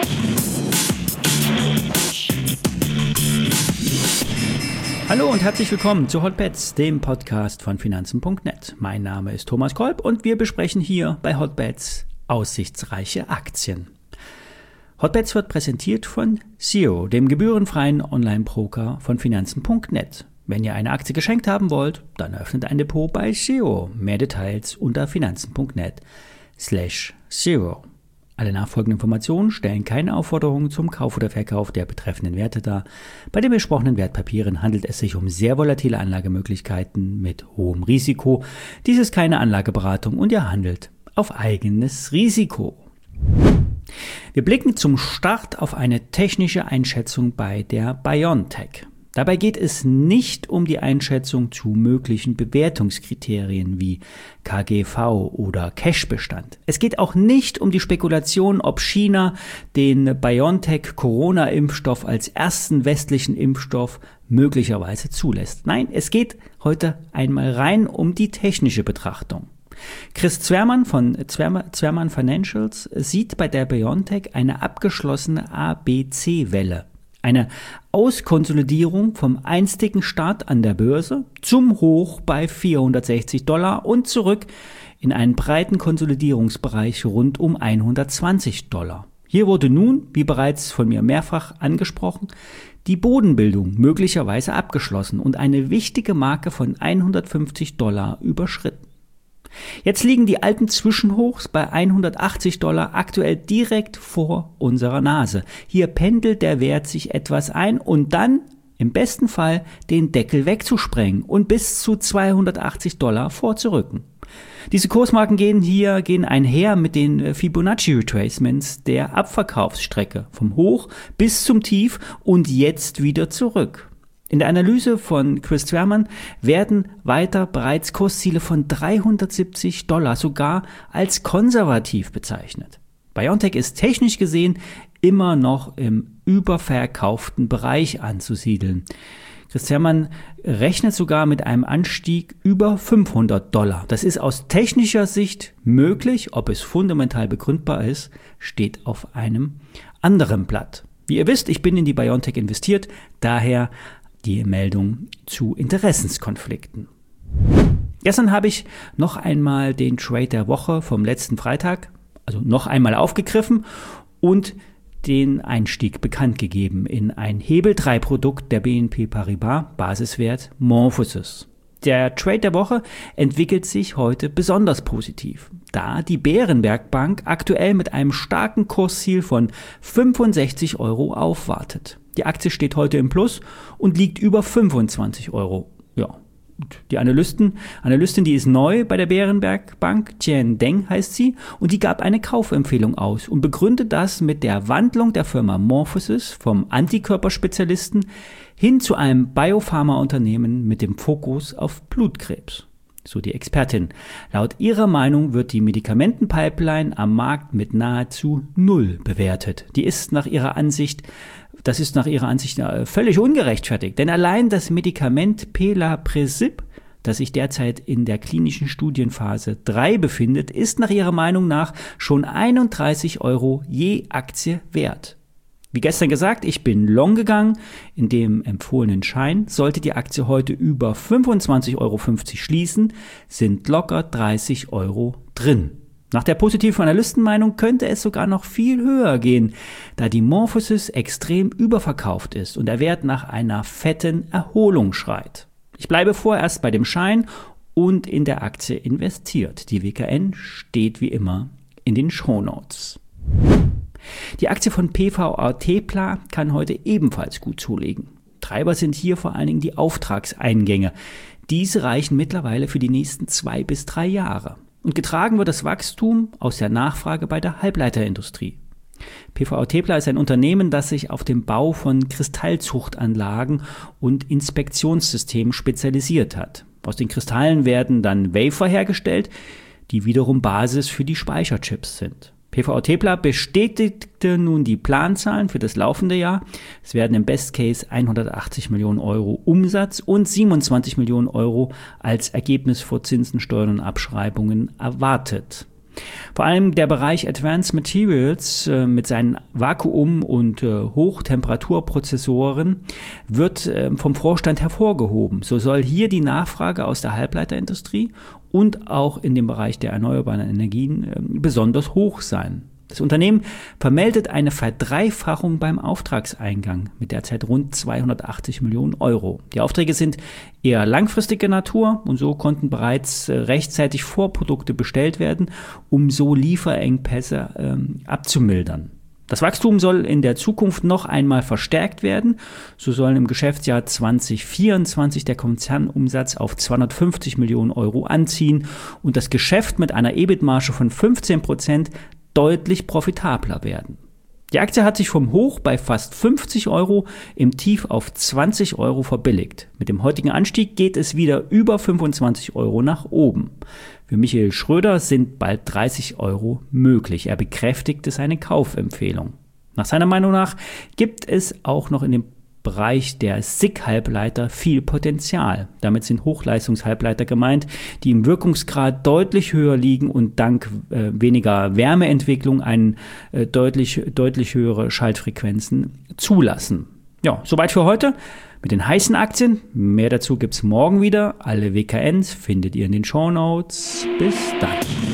Hallo und herzlich willkommen zu Hotbets, dem Podcast von Finanzen.net. Mein Name ist Thomas Kolb und wir besprechen hier bei Hotbets aussichtsreiche Aktien. Hotbets wird präsentiert von Zero, dem gebührenfreien Online-Broker von Finanzen.net. Wenn ihr eine Aktie geschenkt haben wollt, dann öffnet ein Depot bei Zero. Mehr Details unter finanzen.net/Zero. Alle nachfolgenden Informationen stellen keine Aufforderung zum Kauf oder Verkauf der betreffenden Werte dar. Bei den besprochenen Wertpapieren handelt es sich um sehr volatile Anlagemöglichkeiten mit hohem Risiko. Dies ist keine Anlageberatung und ihr handelt auf eigenes Risiko. Wir blicken zum Start auf eine technische Einschätzung bei der BioNTech. Dabei geht es nicht um die Einschätzung zu möglichen Bewertungskriterien wie KGV oder Cashbestand. Es geht auch nicht um die Spekulation, ob China den BioNTech-Corona-Impfstoff als ersten westlichen Impfstoff möglicherweise zulässt. Nein, es geht heute einmal rein um die technische Betrachtung. Chris Zwermann von Zwermann Financials sieht bei der BioNTech eine abgeschlossene ABC-Welle. Eine Auskonsolidierung vom einstigen Start an der Börse zum Hoch bei $460 und zurück in einen breiten Konsolidierungsbereich rund um $120. Hier wurde nun, wie bereits von mir mehrfach angesprochen, die Bodenbildung möglicherweise abgeschlossen und eine wichtige Marke von $150 überschritten. Jetzt liegen die alten Zwischenhochs bei $180 aktuell direkt vor unserer Nase. Hier pendelt der Wert sich etwas ein und dann im besten Fall den Deckel wegzusprengen und bis zu $280 vorzurücken. Diese Kursmarken gehen einher mit den Fibonacci Retracements der Abverkaufsstrecke vom Hoch bis zum Tief und jetzt wieder zurück. In der Analyse von Chris Zwermann werden weiter bereits Kursziele von $370 sogar als konservativ bezeichnet. BioNTech ist technisch gesehen immer noch im überverkauften Bereich anzusiedeln. Chris Zwermann rechnet sogar mit einem Anstieg über $500. Das ist aus technischer Sicht möglich, ob es fundamental begründbar ist, steht auf einem anderen Blatt. Wie ihr wisst, ich bin in die BioNTech investiert, daher die Meldung zu Interessenskonflikten. Gestern habe ich noch einmal den Trade der Woche vom letzten Freitag, also noch einmal aufgegriffen und den Einstieg bekannt gegeben in ein Hebel-3-Produkt der BNP Paribas, Basiswert Morphosis. Der Trade der Woche entwickelt sich heute besonders positiv, da die Berenberg Bank aktuell mit einem starken Kursziel von €65 aufwartet. Die Aktie steht heute im Plus und liegt über €25. Ja. Die Analystin, die ist neu bei der Berenberg Bank, Tian Deng heißt sie, und die gab eine Kaufempfehlung aus und begründet das mit der Wandlung der Firma Morphosis vom Antikörperspezialisten hin zu einem Biopharma-Unternehmen mit dem Fokus auf Blutkrebs. So die Expertin. Laut ihrer Meinung wird die Medikamentenpipeline am Markt mit nahezu 0 bewertet. Das ist nach ihrer Ansicht völlig ungerechtfertigt, denn allein das Medikament Pelabresib, das sich derzeit in der klinischen Studienphase 3 befindet, ist nach ihrer Meinung nach schon €31 je Aktie wert. Wie gestern gesagt, ich bin long gegangen in dem empfohlenen Schein. Sollte die Aktie heute über €25,50 schließen, sind locker €30 drin. Nach der positiven Analystenmeinung könnte es sogar noch viel höher gehen, da die Morphosis extrem überverkauft ist und der Wert nach einer fetten Erholung schreit. Ich bleibe vorerst bei dem Schein und in der Aktie investiert. Die WKN steht wie immer in den Shownotes. Die Aktie von PVA Tepla kann heute ebenfalls gut zulegen. Treiber sind hier vor allen Dingen die Auftragseingänge. Diese reichen mittlerweile für die nächsten 2 bis 3 Jahre. Und getragen wird das Wachstum aus der Nachfrage bei der Halbleiterindustrie. PVA Tepla ist ein Unternehmen, das sich auf den Bau von Kristallzuchtanlagen und Inspektionssystemen spezialisiert hat. Aus den Kristallen werden dann Wafer hergestellt, die wiederum Basis für die Speicherchips sind. PVA Tepla bestätigte nun die Planzahlen für das laufende Jahr. Es werden im Best Case 180 Millionen Euro Umsatz und 27 Millionen Euro als Ergebnis vor Zinsen, Steuern und Abschreibungen erwartet. Vor allem der Bereich Advanced Materials mit seinen Vakuum- und Hochtemperaturprozessoren wird vom Vorstand hervorgehoben. So soll hier die Nachfrage aus der Halbleiterindustrie und auch in dem Bereich der erneuerbaren Energien besonders hoch sein. Das Unternehmen vermeldet eine Verdreifachung beim Auftragseingang mit derzeit rund 280 Millionen Euro. Die Aufträge sind eher langfristiger Natur und so konnten bereits rechtzeitig Vorprodukte bestellt werden, um so Lieferengpässe abzumildern. Das Wachstum soll in der Zukunft noch einmal verstärkt werden. So sollen im Geschäftsjahr 2024 der Konzernumsatz auf 250 Millionen Euro anziehen und das Geschäft mit einer EBIT-Marge von 15% deutlich profitabler werden. Die Aktie hat sich vom Hoch bei fast 50 Euro im Tief auf 20 Euro verbilligt. Mit dem heutigen Anstieg geht es wieder über 25 Euro nach oben. Für Michael Schröder sind bald 30 Euro möglich. Er bekräftigte seine Kaufempfehlung. Nach seiner Meinung nach gibt es auch noch in dem Bereich der SiC-Halbleiter viel Potenzial. Damit sind Hochleistungshalbleiter gemeint, die im Wirkungsgrad deutlich höher liegen und dank weniger Wärmeentwicklung deutlich höhere Schaltfrequenzen zulassen. Ja, soweit für heute mit den heißen Aktien. Mehr dazu gibt's morgen wieder. Alle WKNs findet ihr in den Shownotes. Bis dann.